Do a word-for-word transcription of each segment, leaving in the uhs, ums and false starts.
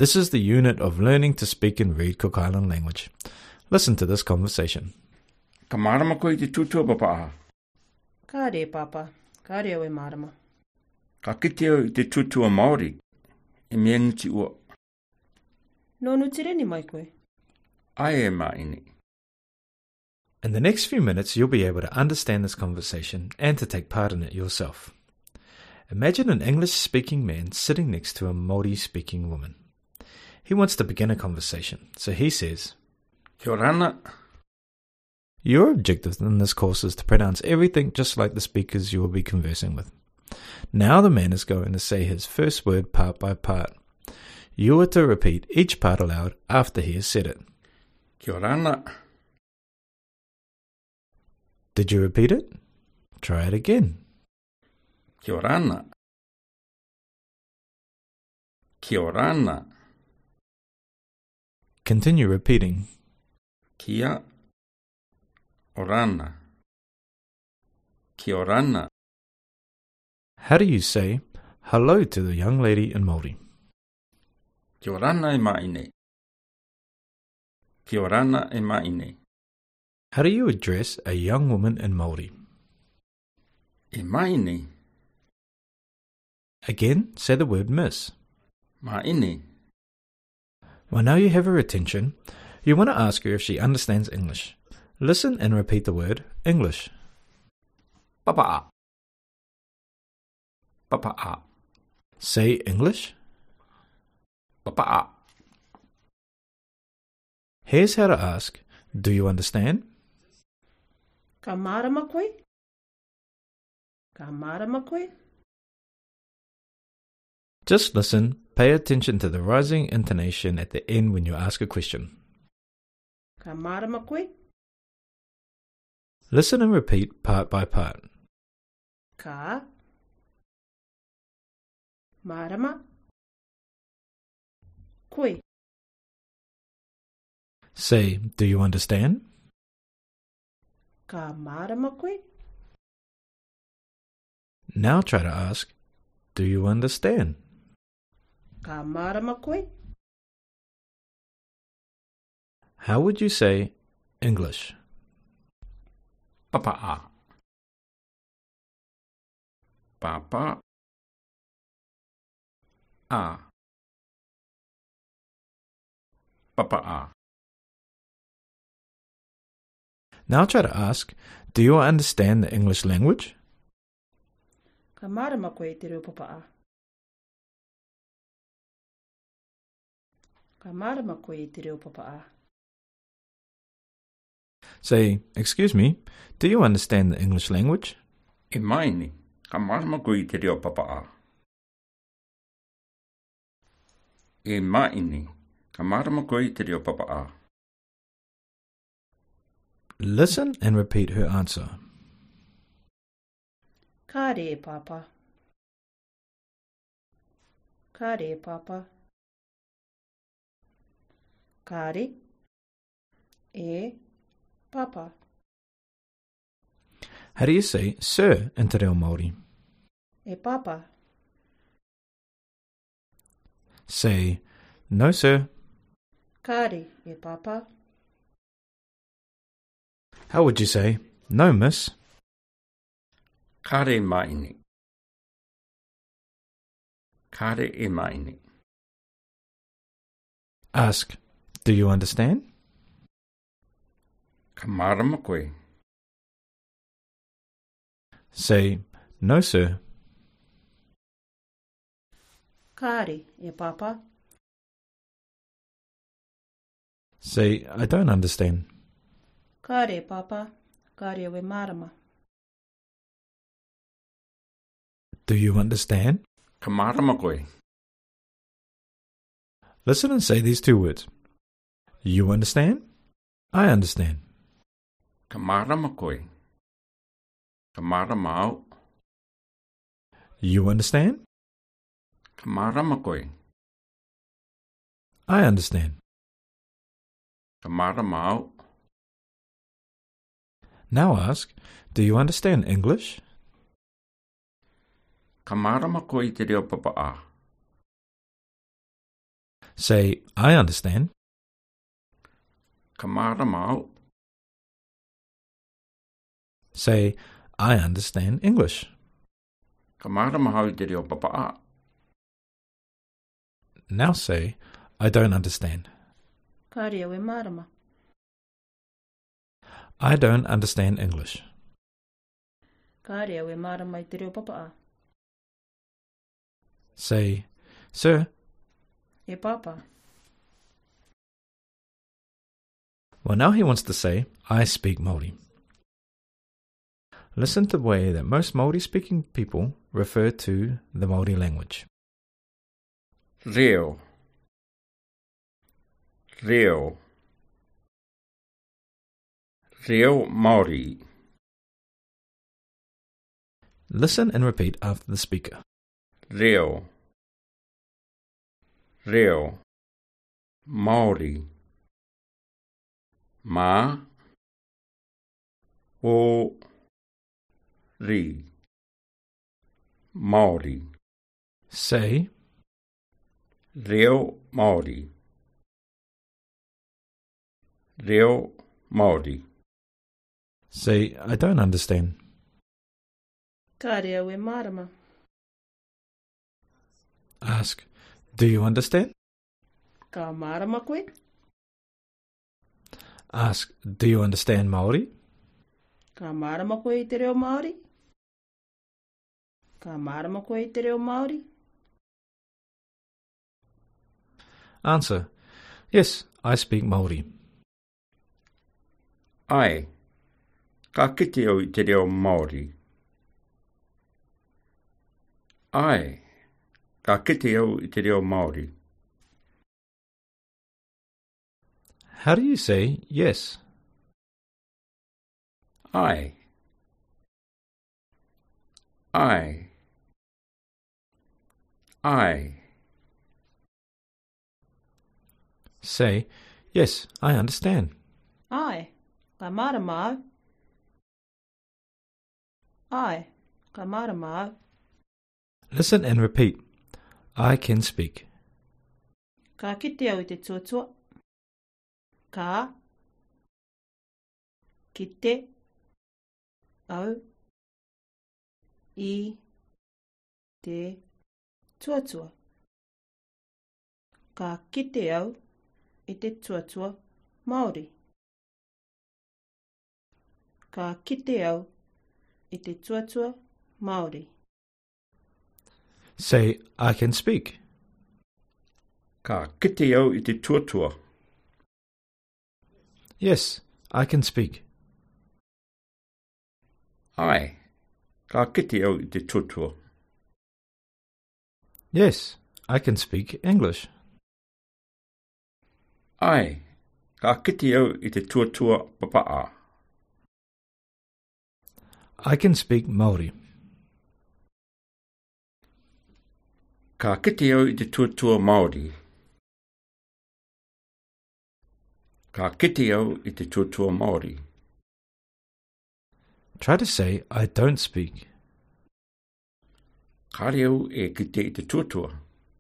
This is the unit of learning to speak and read Cook Island language. Listen to this conversation. Ka marama koe te tutua papa. Ka re, papa. Ka re au e marama. Ka kite au i te tutua Māori. E mea nguti ua. No nutireni mai koe. Ai e maini. In the next few minutes, you'll be able to understand this conversation and to take part in it yourself. Imagine an English-speaking man sitting next to a Māori-speaking woman. He wants to begin a conversation, so he says, Kia orana. Your objective in this course is to pronounce everything just like the speakers you will be conversing with. Now the man is going to say his first word part by part. You are to repeat each part aloud after he has said it. Kia orana. Did you repeat it? Try it again. Kia orana. Kia orana. Continue repeating. Kia orana. Kia orana. How do you say hello to the young lady in Māori? Kia orana e maine. Kia orana e maine. How do you address a young woman in Māori? E maine. Again, say the word miss. Maine. Well, now you have her attention. You want to ask her if she understands English. Listen and repeat the word English. Papa. Papa. Say English. Papa. Here's how to ask, do you understand? Ka marama koe? Ka marama koe? Just listen, pay attention to the rising intonation at the end when you ask a question. Ka marama koe? Listen and repeat part by part. Ka marama koe. Say, do you understand? Ka marama koe? Now try to ask, do you understand? Ka marama koe? How would you say English? Papa. Papa. A. Papa. Now try to ask, do you understand the English language? Ka marama koe te reo papa a. Ka marama koe te reo papa a. Say, excuse me, do you understand the English language? E maini. Ka marama koe te reo papa a. E maini. Ka marama koe te reo papa a. Listen and repeat her answer. Ka re, papa. Ka re, papa. Ka re. E, papa. How do you say sir in te reo Māori? E papa. Say, no sir. Ka re, e papa. How would you say, no miss? Kare maini. Kare e maini. Ask, do you understand? Ka marama koe. Say, no sir. Ka re, e papa. Say, I don't understand. Ka re, papa. Ka re au e marama. Do you understand? Ka marama koe. Listen and say these two words. You understand? I understand. Ka marama koe. Ka marama au. You understand? Ka marama koe. I understand. Ka marama au. Now ask, do you understand English? Ka marama koe te reo papa a. Say, I understand. Ka marama au. Say, I understand English. Ka marama au te reo papaa. Now say, I don't understand. Ka reo e marama. I don't understand English. Ka reo e marama i te reo papaa. Say, Sir, E papa. well, now he wants to say, I speak Māori. Listen to the way that most Māori-speaking people refer to the Māori language. Reo. Reo. Reo Māori. Listen and repeat after the speaker. Reo. Reo. Māori. Ma. O. Ri. Māori. Say, Reo Māori. Reo Māori. say, I don't understand. Ka reo e marama. Ask, do you understand? Ka marama koe. Ask, do you understand Māori? Ka marama koe i te reo Māori. Ka marama koe i te reo Māori. Answer, yes, I speak Māori. Ai. Ka kite au i te reo Māori. Ai. Ka kite au i te reo Māori. How do you say yes? Ai. Ai. Ai. Say, yes, I understand. Ai. Ka marama au. Ai. Ka marama au. Listen and repeat. I can speak. Ka kite au i te tuatua. Ka. Kite. Au. I. Te. Tuatua. Ka kite au i te tuatua Māori. Ka kite au i te tuatua Māori. Say, I can speak. Ka kite au i te tuatua. Yes, I can speak. Ai. Ka kite au i te tuatua. Yes, I can speak English. Ai. Ka kite au i te tuatua papaa. I can speak Māori. Ka kite au i te tuatua Māori. Ka kite au i te tuatua Māori. Try to say, I don't speak. Ka reo e kite i te tuatua.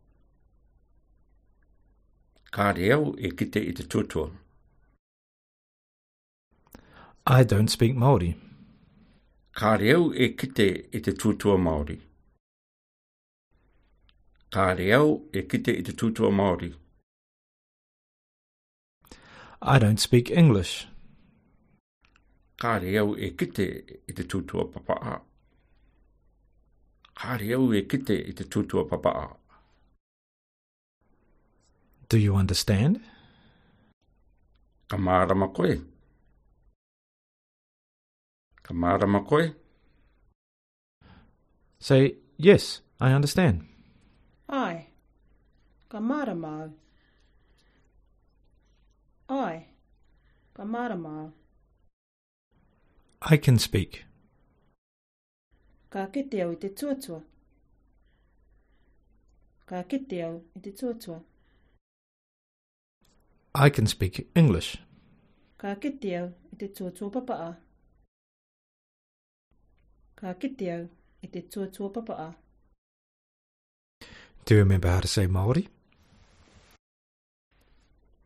Ka reo e kite i te tuatua. I don't speak Māori. Ka reo e kite i te tuatua Māori. Ka reo e kite i te tuatua Māori. I don't speak English. Ka reo e kite i te tuatua papaa. Ka reo e kite i te tuatua papaa. Do you understand? Ka marama koe. Ka marama koe. Say, yes, I understand. Ai. Ka marama au. Ai. Ka marama au. I can speak. Ka kite au i te tuatua. Ka kite au i te tuatua. I can speak English. Ka kite au i te tuatua papaa. Ka kite au i te tuatua papaa. Do you remember how to say Māori?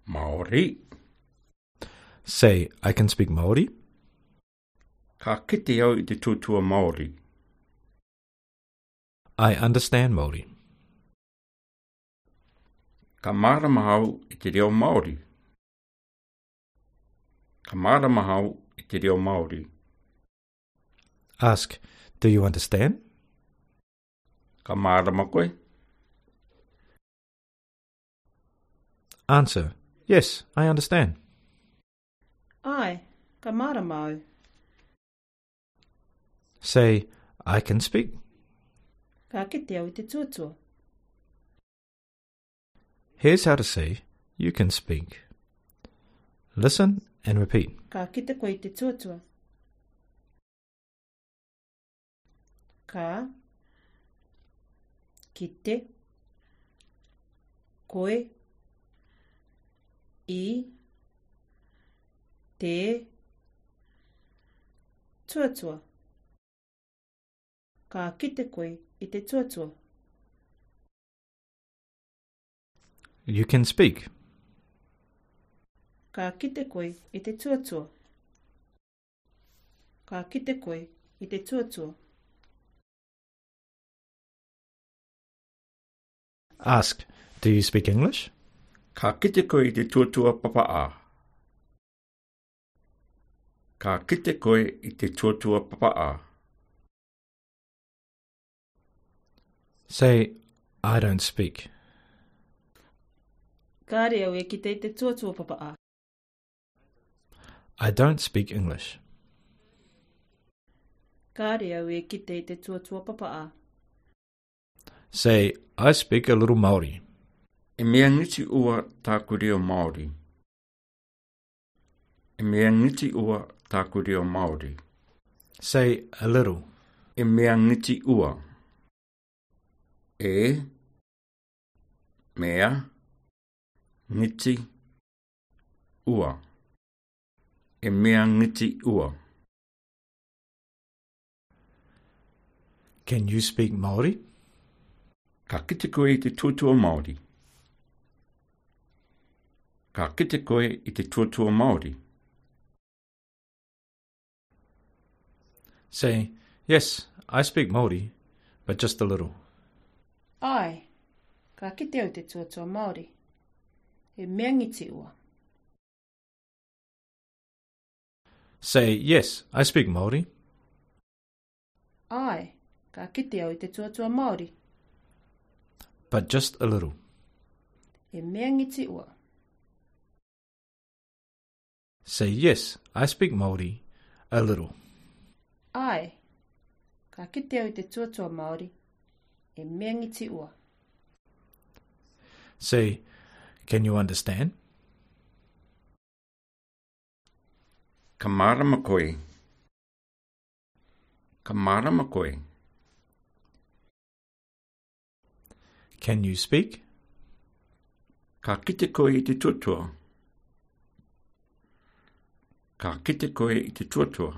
Māori. Say, I can speak Māori. Ka kite au I te tuatua Māori. I understand Māori. Ka marama au I te reo Māori. Ka marama au I te reo Māori. Ask, do you understand? Ka marama koe. Answer, yes, I understand. Ai, ka marama au. Say, I can speak. Ka kite au I te tuatua. Here's how to say, you can speak. Listen and repeat. Ka kite koe I te tuatua. Ka kite koe I te tuatua. Ka kite koe I te tuatua. You can speak. Ka kite koe I te tuatua. Ka kite koe I te tuatua. Ask, do you speak English? Ka kite koe I te tuatua papaa. Ka kite koe I te tuatua papaa. Say, I don't speak. Ka reo e kite I te tuatua papaa. I don't speak English. Ka reo e kite I te tuatua papaa. Say, I speak a little Māori. E mea ngiti ua tāku reo Māori. E mea ngiti ua tāku reo Māori. Say, a little. E mea ngiti ua. E mea ngiti ua. E mea ngiti ua. Can you speak Māori? Ka kite koe I te tuatua Māori. Ka kite koe I te tuatua Māori. Say, yes, I speak Māori, but just a little. Ai, ka kite au te tuatua Māori. E mea ngiti ua. Say, yes, I speak Māori, Ai, ka kite au te tuatua Māori. but just a little. E mea ngiti ua. Say, yes, I speak Māori, a little. Ai, ka kite au te tuatua Māori. E mea ngiti ua. Say, can you understand? Ka marama koe. Ka marama koe. Can you speak? Ka kite koe I te tuatua. Ka kite koe I te tuatua.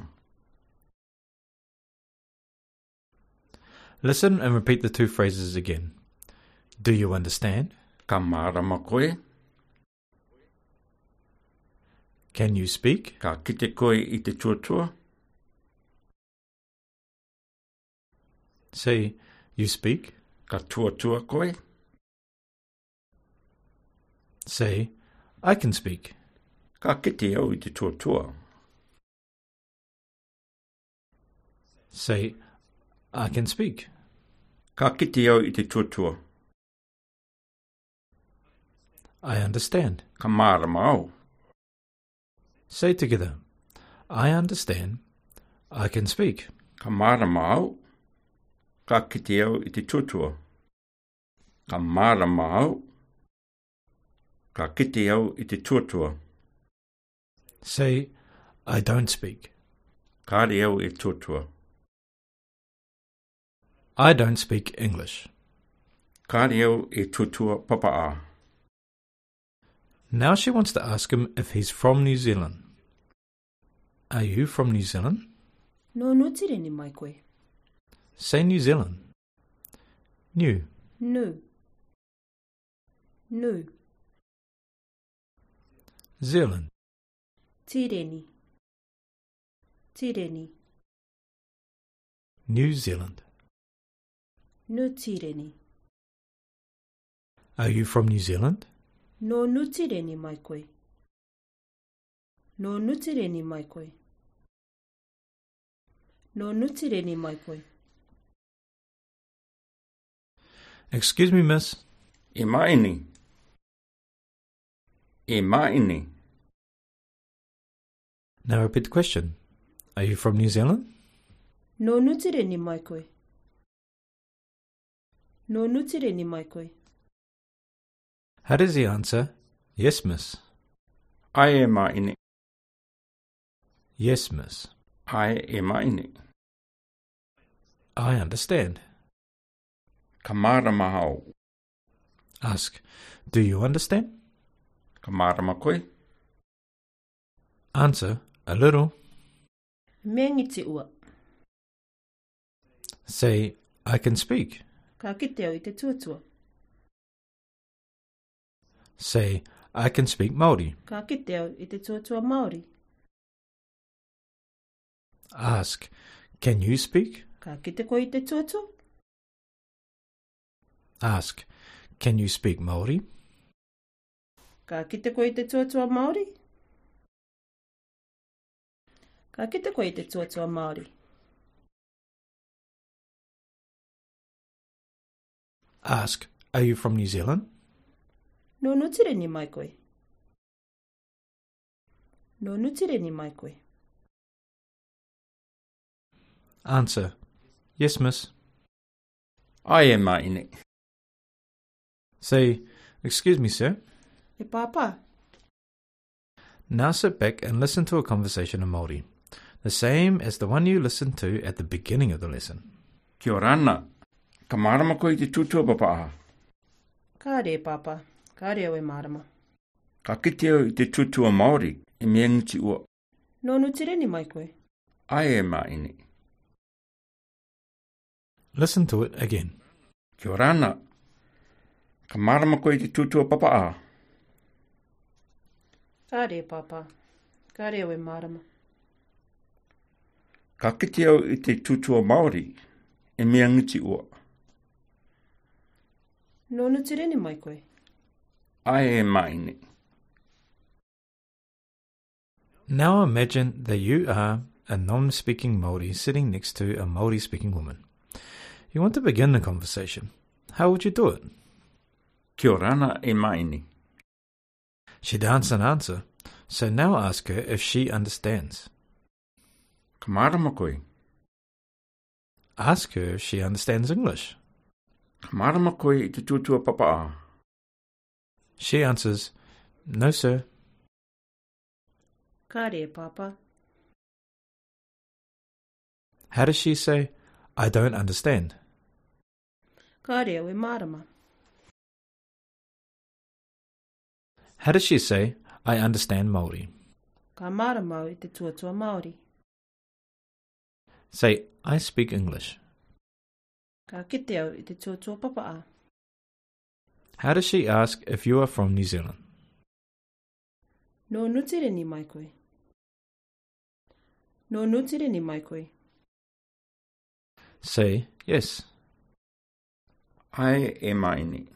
Listen and repeat the two phrases again. Do you understand? Ka marama koe. Can you speak? Ka kite koe I te tuatua. Say, you speak. Ka tuatua koe. Say, I can speak. Ka kite au I te tuatua. Say, I can speak. Ka kite au I te tuatua. I understand. Ka marama au. Say together, I understand. I can speak. Ka marama au. Ka kite au I te tuatua. Ka marama au. Ka kite au I te tuatua. Say, I don't speak. Ka re au E tuatua. I don't speak English. Ka re au E tuatua papaa. Now she wants to ask him if he's from New Zealand. Are you from New Zealand? No nutire ni mai koe. Say New Zealand. New. Nu. Nu. Zealand. Tireni. Tireni. New Zealand. Nu tireni. Are you from New Zealand? No nu tireni mai koe. No nu tireni mai koe. No nu tireni mai koe. Excuse me, miss. E maini. E maini. Now repeat the question. Are you from New Zealand? No nu tireni mai koe. No nu tireni mai koe. How does he answer? Yes, miss. Ai e maini. Yes, miss. Ai e maini. I understand. Ka marama hau. Ask, do you understand? Ka marama koe. Answer, a little. Mea ngiti ua. Say, I can speak. Ka kite au i te tuatua. Say, I can speak Māori. Ka kite au i te tuatua Māori. Ask, can you speak? Ka kite koe i te tuatua. Ask, can you speak Māori? Ka kite koe i te tuatua Māori. Ka kite koe i te tuatua Māori. Ask, are you from New Zealand? No nutireni mai koe. No nutireni mai koe. Answer, yes, miss. Ai e maini. Say, excuse me, sir. E papa. Now sit back and listen to a conversation in Māori, the same as the one you listened to at the beginning of the lesson. Kia ora ana. Ka marama koe i te tutua papaa. Ka re papa. Ka re au e marama. Ka kite au i te tutua Māori e mea ngiti ua. No nutireni mai koe. Ai e maini. Listen to it again. Kia ora ana. Ka marama koe i te tutua papaa. Ka re papa. Ka re au e marama. Ka kite au i te tutua Māori e mea ngiti ua. No nutireni mai koe. Ai e maini. Now imagine that you are a non-speaking Māori sitting next to a Māori-speaking woman. You want to begin the conversation. How would you do it? Kia ora ana e maini. She'd answer and answer, so now ask her if she understands. Ka marama koe. Ask her if she understands English. Ka marama koe i te tutua papaa. She answers, no, sir. Ka re papa. How does she say, I don't understand? Ka re au e marama. How does she say, I understand Māori? Ka marama au i te tuatua Māori. Say, I speak English. Ka kite au i te tuatua papaa. How does she ask if you are from New Zealand? No nutireni mai koe. No nutireni mai koe. Say, yes. Ai e maini.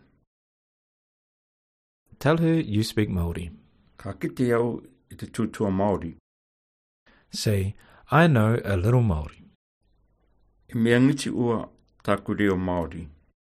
Tell her you speak Māori. Ka kite au i te tutua Māori. Say, I know a little Māori. E mea ngiti ua taku reo Māori.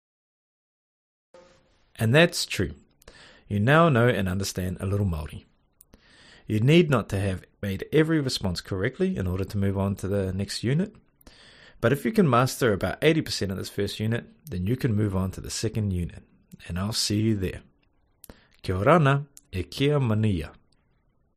And that's true. You now know and understand a little Māori. You need not to have made every response correctly in order to move on to the next unit. But if you can master about eighty percent of this first unit, then you can move on to the second unit. And I'll see you there. Kia ora ana, e kia mania.